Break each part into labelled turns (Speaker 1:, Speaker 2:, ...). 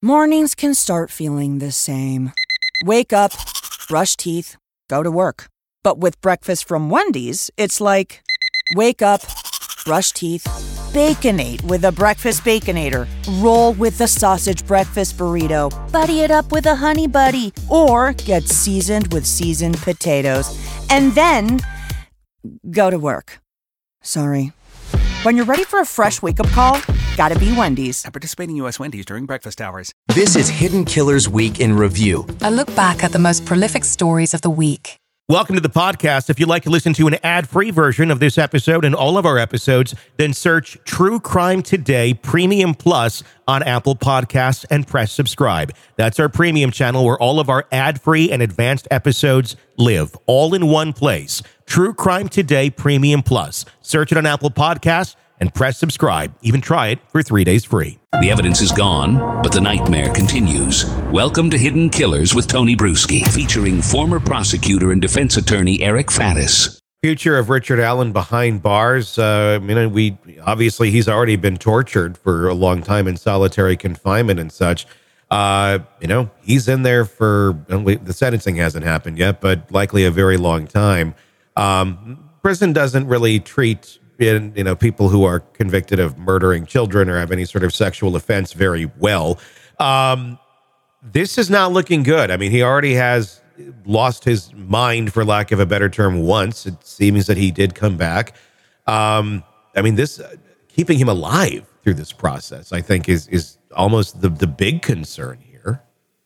Speaker 1: Mornings can start feeling the same. Wake up, brush teeth, go to work. But with breakfast from Wendy's, it's like, wake up, brush teeth, Baconate with a breakfast Baconator. Roll with the sausage breakfast burrito. Buddy it up with a Honey Buddy. Or get seasoned with seasoned potatoes. And then, go to work. Sorry. When you're ready for a fresh wake-up call, gotta be Wendy's.
Speaker 2: At participating U.S. Wendy's during breakfast hours.
Speaker 3: This is Hidden Killers Week in Review.
Speaker 4: A look back at the most prolific stories of the week.
Speaker 5: Welcome to the podcast. If you'd like to listen to an ad-free version of this episode and all of our episodes, then search True Crime Today Premium Plus on Apple Podcasts and press subscribe. That's our premium channel where all of our ad-free and advanced episodes live, all in one place. True Crime Today Premium Plus. Search it on Apple Podcasts and press subscribe. Even try it for 3 days free.
Speaker 6: The evidence is gone, but the nightmare continues. Welcome to Hidden Killers with Tony Bruschi, featuring former prosecutor and defense attorney Eric Faddis.
Speaker 5: Future of Richard Allen behind bars. Obviously he's already been tortured for a long time in solitary confinement and such. He's in there for, the sentencing hasn't happened yet, but likely a very long time. Prison doesn't really treat people who are convicted of murdering children or have any sort of sexual offense very well. This is not looking good. I mean, he already has lost his mind, for lack of a better term, once. It seems that he did come back. This keeping him alive through this process, I think, is almost the big concern here.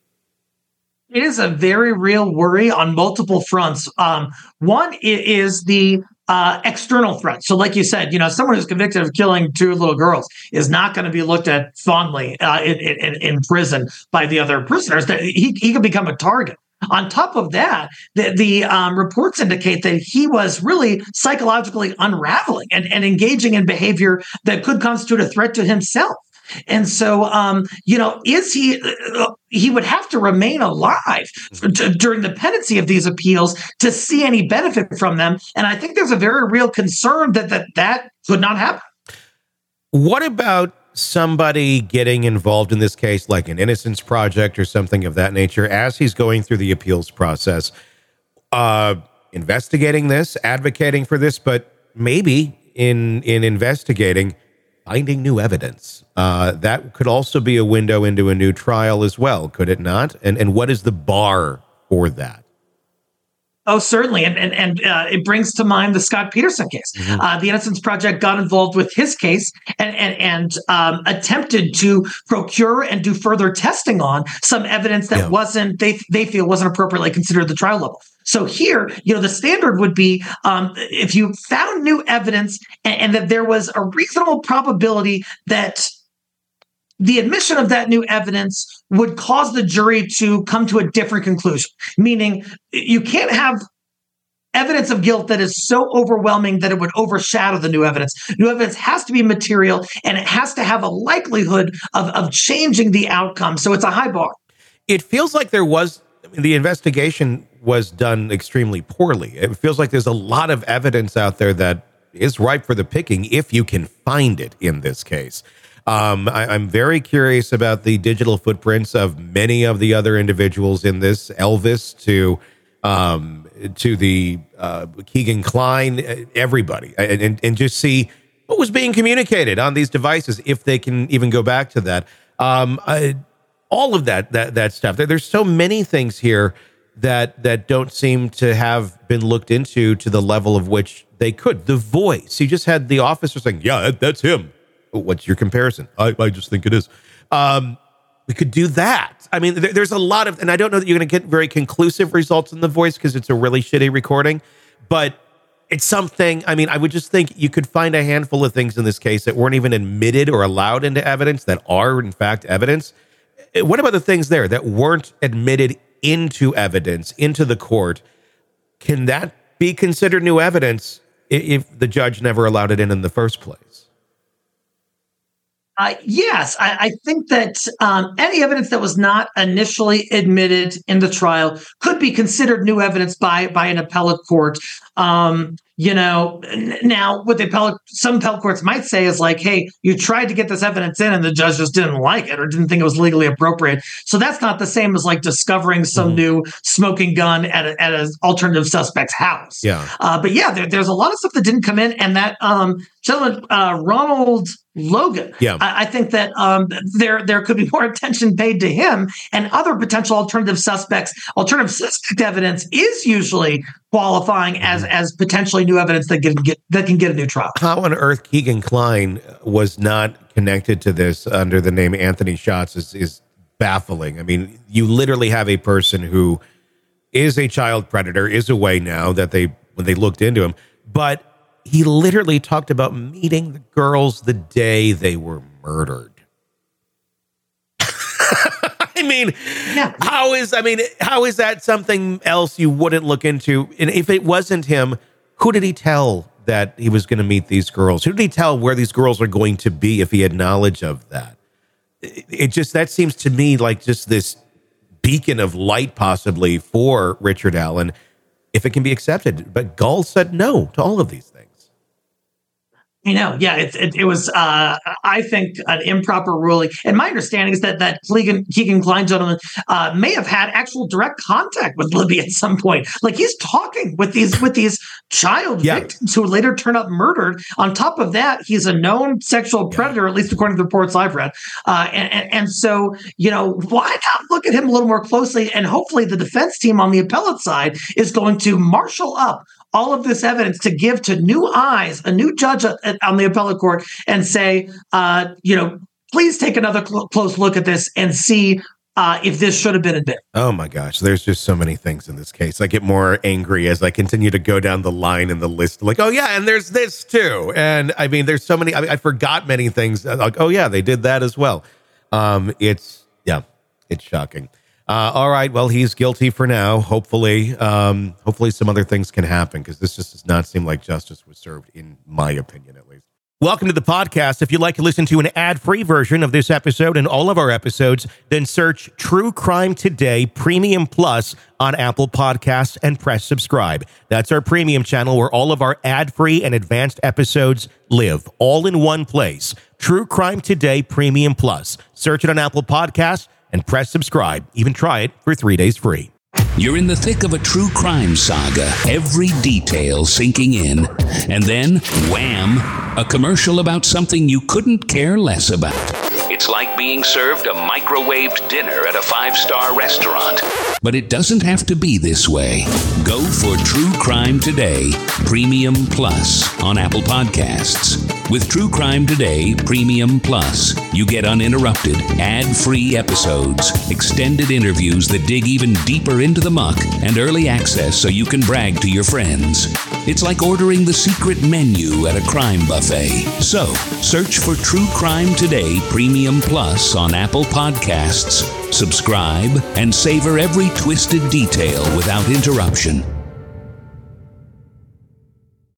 Speaker 7: It is a very real worry on multiple fronts. One is the external threat. So like you said, someone who's convicted of killing 2 little girls is not going to be looked at fondly in prison by the other prisoners. He could become a target. On top of that, the reports indicate that he was really psychologically unraveling and engaging in behavior that could constitute a threat to himself. And so, he would have to remain alive during the pendency of these appeals to see any benefit from them. And I think there's a very real concern that could not happen.
Speaker 5: What about somebody getting involved in this case, like an Innocence Project or something of that nature, as he's going through the appeals process, investigating this, advocating for this, but maybe in investigating, finding new evidence? That could also be a window into a new trial as well, could it not? And what is the bar for that?
Speaker 7: Oh, certainly. And it brings to mind the Scott Peterson case. Mm-hmm. The Innocence Project got involved with his case and attempted to procure and do further testing on some evidence that they feel wasn't appropriately considered at the trial level. So here, the standard would be if you found new evidence and that there was a reasonable probability that the admission of that new evidence would cause the jury to come to a different conclusion, meaning you can't have evidence of guilt that is so overwhelming that it would overshadow the new evidence. New evidence has to be material, and it has to have a likelihood of changing the outcome. So it's a high bar.
Speaker 5: It feels like the investigation was done extremely poorly. It feels like there's a lot of evidence out there that is ripe for the picking if you can find it in this case. I'm very curious about the digital footprints of many of the other individuals in this, Elvis to the Keegan Kline, everybody, and just see what was being communicated on these devices, if they can even go back to that. All of that stuff. There's so many things here that don't seem to have been looked into to the level of which they could. The voice. You just had the officer saying, "Yeah, that's him." What's your comparison? I just think it is. We could do that. I mean, there's a lot of, and I don't know that you're going to get very conclusive results in the voice because it's a really shitty recording, but it's something. I mean, I would just think you could find a handful of things in this case that weren't even admitted or allowed into evidence that are in fact evidence. What about the things there that weren't admitted into evidence, into the court? Can that be considered new evidence if the judge never allowed it in the first place?
Speaker 7: Yes, I think that any evidence that was not initially admitted in the trial could be considered new evidence by an appellate court. now what some appellate courts might say is like, hey, you tried to get this evidence in and the judge just didn't like it or didn't think it was legally appropriate. So that's not the same as like discovering some new smoking gun at an alternative suspect's house.
Speaker 5: Yeah.
Speaker 7: But yeah, there's a lot of stuff that didn't come in. And that gentleman, Ronald Logan, I think that there could be more attention paid to him and other potential alternative suspects. Alternative suspect evidence is usually qualifying as potentially new evidence that can get a new trial.
Speaker 5: How on earth Keegan Kline was not connected to this under the name Anthony Schatz is baffling. I mean, you literally have a person who is a child predator, is away now that when they looked into him, but he literally talked about meeting the girls the day they were murdered. I mean, how is that something else you wouldn't look into? And if it wasn't him, who did he tell that he was going to meet these girls? Who did he tell where these girls are going to be if he had knowledge of that? That seems to me like just this beacon of light possibly for Richard Allen, if it can be accepted. But Gull said no to all of these things.
Speaker 7: It was, I think, an improper ruling. And my understanding is that Keegan Kline gentleman may have had actual direct contact with Libby at some point. Like he's talking with these child victims who would later turn up murdered. On top of that, he's a known sexual predator, at least according to the reports I've read. And so, why not look at him a little more closely? And hopefully the defense team on the appellate side is going to marshal up all of this evidence to give to new eyes, a new judge on the appellate court, and say, please take another close look at this and see if this should have been admitted.
Speaker 5: Oh my gosh, there's just so many things in this case. I get more angry as I continue to go down the line in the list. Like, oh yeah, and there's this too. And I mean, there's so many. I forgot many things. Like, oh yeah, they did that as well. It's shocking. All right. Well, he's guilty for now. Hopefully some other things can happen because this just does not seem like justice was served, in my opinion, at least. Welcome to the podcast. If you'd like to listen to an ad-free version of this episode and all of our episodes, then search True Crime Today Premium Plus on Apple Podcasts and press subscribe. That's our premium channel where all of our ad-free and advanced episodes live, all in one place. True Crime Today Premium Plus. Search it on Apple Podcasts and press subscribe. Even try it for 3 days free.
Speaker 6: You're in the thick of a true crime saga, every detail sinking in. And then, wham, a commercial about something you couldn't care less about. It's like being served a microwaved dinner at a 5-star restaurant. But it doesn't have to be this way. Go for True Crime Today Premium Plus on Apple Podcasts. With True Crime Today Premium Plus, you get uninterrupted, ad-free episodes, extended interviews that dig even deeper into the muck, and early access so you can brag to your friends. It's like ordering the secret menu at a crime buffet. So, search for True Crime Today Premium Plus on Apple Podcasts, subscribe, and savor every twisted detail without interruption.